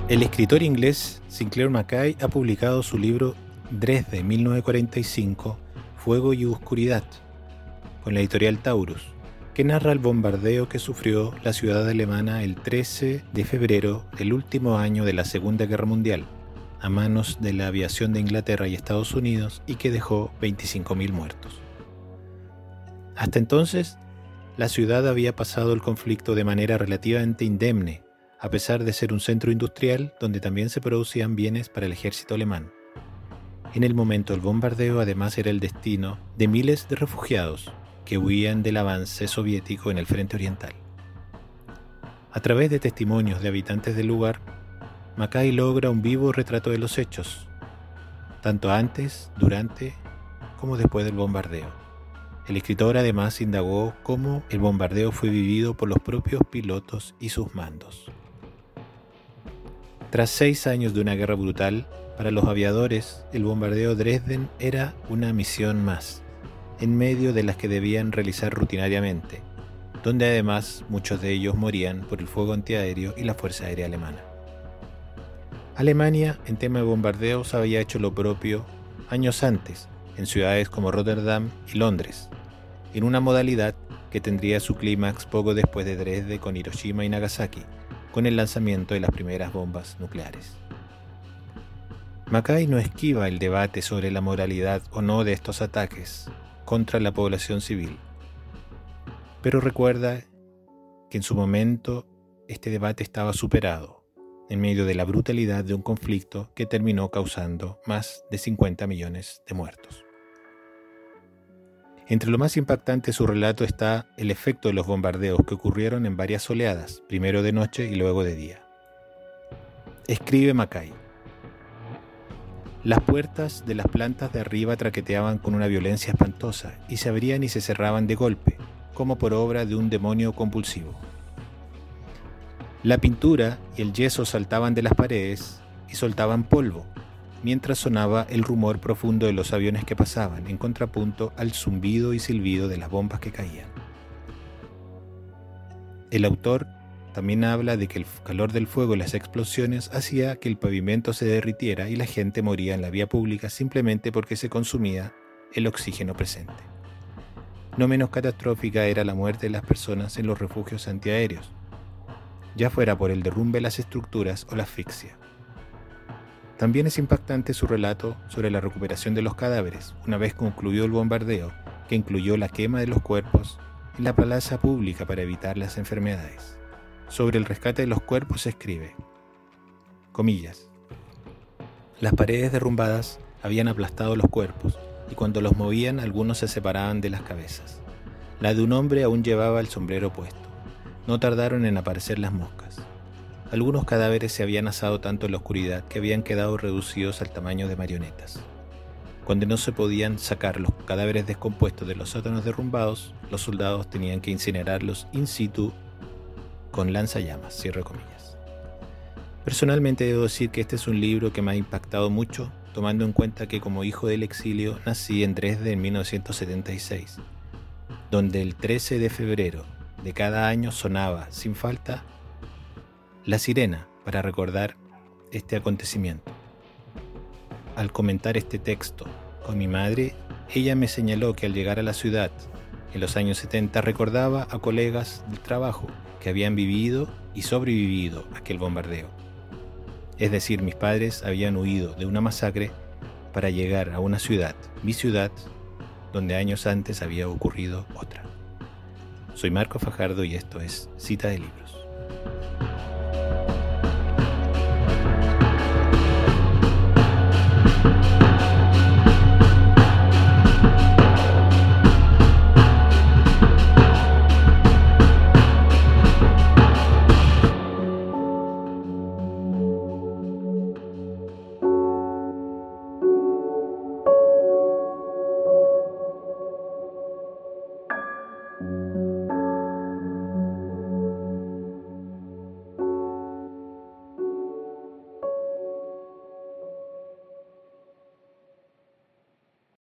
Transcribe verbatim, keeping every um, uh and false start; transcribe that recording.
El escritor inglés Sinclair Mackay ha publicado su libro Dresde mil novecientos cuarenta y cinco, Fuego y Oscuridad, con la editorial Taurus, que narra el bombardeo que sufrió la ciudad alemana el trece de febrero del último año de la Segunda Guerra Mundial, a manos de la aviación de Inglaterra y Estados Unidos, y que dejó veinticinco mil muertos. Hasta entonces, la ciudad había pasado el conflicto de manera relativamente indemne, a pesar de ser un centro industrial donde también se producían bienes para el ejército alemán. En el momento del bombardeo, además, era el destino de miles de refugiados que huían del avance soviético en el frente oriental. A través de testimonios de habitantes del lugar, Mackay logra un vivo retrato de los hechos, tanto antes, durante, como después del bombardeo. El escritor además indagó cómo el bombardeo fue vivido por los propios pilotos y sus mandos. Tras seis años de una guerra brutal, para los aviadores, el bombardeo de Dresden era una misión más, en medio de las que debían realizar rutinariamente, donde además muchos de ellos morían por el fuego antiaéreo y la Fuerza Aérea Alemana. Alemania, en tema de bombardeos, había hecho lo propio años antes, en ciudades como Rotterdam y Londres, en una modalidad que tendría su clímax poco después de Dresde con Hiroshima y Nagasaki, con el lanzamiento de las primeras bombas nucleares. Mackay no esquiva el debate sobre la moralidad o no de estos ataques contra la población civil, pero recuerda que en su momento este debate estaba superado en medio de la brutalidad de un conflicto que terminó causando más de cincuenta millones de muertos. Entre lo más impactante de su relato está el efecto de los bombardeos que ocurrieron en varias oleadas, primero de noche y luego de día. Escribe Mackay: las puertas de las plantas de arriba traqueteaban con una violencia espantosa y se abrían y se cerraban de golpe, como por obra de un demonio compulsivo. La pintura y el yeso saltaban de las paredes y soltaban polvo, mientras sonaba el rumor profundo de los aviones que pasaban, en contrapunto al zumbido y silbido de las bombas que caían. El autor también habla de que el calor del fuego y las explosiones hacía que el pavimento se derritiera y la gente moría en la vía pública simplemente porque se consumía el oxígeno presente. No menos catastrófica era la muerte de las personas en los refugios antiaéreos, ya fuera por el derrumbe de las estructuras o la asfixia. También es impactante su relato sobre la recuperación de los cadáveres, una vez concluido el bombardeo, que incluyó la quema de los cuerpos en la plaza pública para evitar las enfermedades. Sobre el rescate de los cuerpos se escribe, comillas, las paredes derrumbadas habían aplastado los cuerpos, y cuando los movían algunos se separaban de las cabezas. La de un hombre aún llevaba el sombrero puesto. No tardaron en aparecer las moscas. Algunos cadáveres se habían asado tanto en la oscuridad que habían quedado reducidos al tamaño de marionetas. Cuando no se podían sacar los cadáveres descompuestos de los sótanos derrumbados, los soldados tenían que incinerarlos in situ con lanzallamas, cierre comillas. Personalmente debo decir que este es un libro que me ha impactado mucho, tomando en cuenta que como hijo del exilio nací en Dresde en mil novecientos setenta y seis, donde el trece de febrero de cada año sonaba, sin falta, la sirena para recordar este acontecimiento. Al comentar este texto con mi madre, ella me señaló que al llegar a la ciudad en los años setenta recordaba a colegas del trabajo que habían vivido y sobrevivido a aquel bombardeo. Es decir, mis padres habían huido de una masacre para llegar a una ciudad, mi ciudad, donde años antes había ocurrido otra. Soy Marco Fajardo y esto es Cita de Libros.